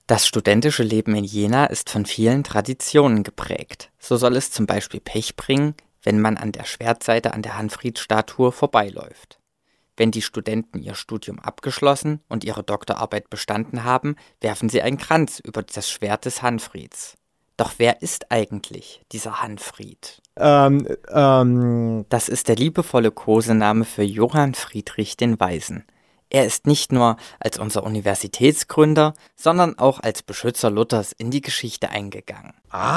Das studentische Leben in Jena ist von vielen Traditionen geprägt. So soll es zum Beispiel Pech bringen, wenn man an der Schwertseite an der Hanfried-Statue vorbeiläuft. Wenn die Studenten ihr Studium abgeschlossen und ihre Doktorarbeit bestanden haben, werfen sie einen Kranz über das Schwert des Hanfrieds. Doch wer ist eigentlich dieser Hanfried? Das ist der liebevolle Kosename für Johann Friedrich den Weisen. Er ist nicht nur als unser Universitätsgründer, sondern auch als Beschützer Luthers in die Geschichte eingegangen.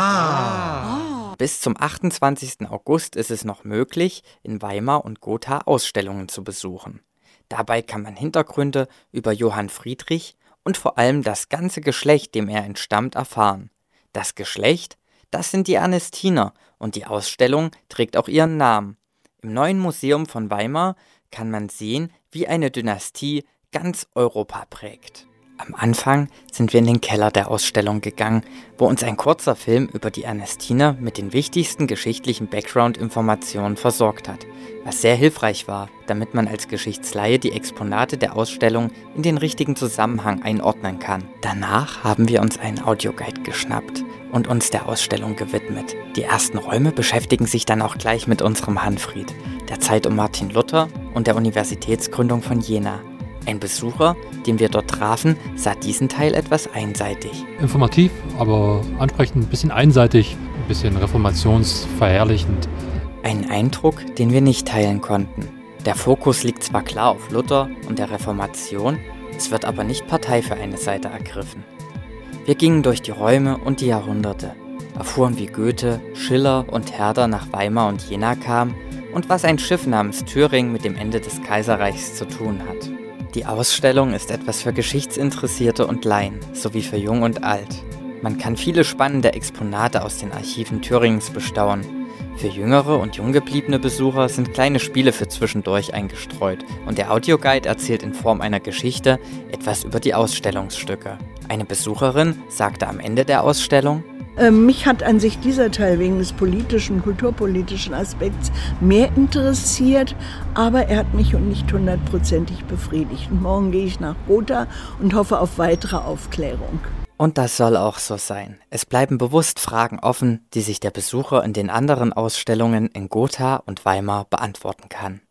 Bis zum 28. August ist es noch möglich, in Weimar und Gotha Ausstellungen zu besuchen. Dabei kann man Hintergründe über Johann Friedrich und vor allem das ganze Geschlecht, dem er entstammt, erfahren. Das Geschlecht, das sind die Ernestiner und die Ausstellung trägt auch ihren Namen. Im Neuen Museum von Weimar kann man sehen, wie eine Dynastie ganz Europa prägt. Am Anfang sind wir in den Keller der Ausstellung gegangen, wo uns ein kurzer Film über die Ernestiner mit den wichtigsten geschichtlichen Background-Informationen versorgt hat, was sehr hilfreich war, damit man als Geschichtsleihe die Exponate der Ausstellung in den richtigen Zusammenhang einordnen kann. Danach haben wir uns einen Audioguide geschnappt und uns der Ausstellung gewidmet. Die ersten Räume beschäftigen sich dann auch gleich mit unserem Hanfried, der Zeit um Martin Luther und der Universitätsgründung von Jena. Ein Besucher, den wir dort trafen, sah diesen Teil etwas einseitig. Informativ, aber ansprechend, ein bisschen einseitig, ein bisschen reformationsverherrlichend. Ein Eindruck, den wir nicht teilen konnten. Der Fokus liegt zwar klar auf Luther und der Reformation, es wird aber nicht Partei für eine Seite ergriffen. Wir gingen durch die Räume und die Jahrhunderte, erfuhren, wie Goethe, Schiller und Herder nach Weimar und Jena kamen und was ein Schiff namens Thüringen mit dem Ende des Kaiserreichs zu tun hat. Die Ausstellung ist etwas für Geschichtsinteressierte und Laien, sowie für Jung und Alt. Man kann viele spannende Exponate aus den Archiven Thüringens bestaunen. Für jüngere und jung gebliebene Besucher sind kleine Spiele für zwischendurch eingestreut und der Audioguide erzählt in Form einer Geschichte etwas über die Ausstellungsstücke. Eine Besucherin sagte am Ende der Ausstellung: Mich hat an sich dieser Teil wegen des politischen, kulturpolitischen Aspekts mehr interessiert, aber er hat mich nicht 100%ig befriedigt. Und morgen gehe ich nach Gotha und hoffe auf weitere Aufklärung. Und das soll auch so sein. Es bleiben bewusst Fragen offen, die sich der Besucher in den anderen Ausstellungen in Gotha und Weimar beantworten kann.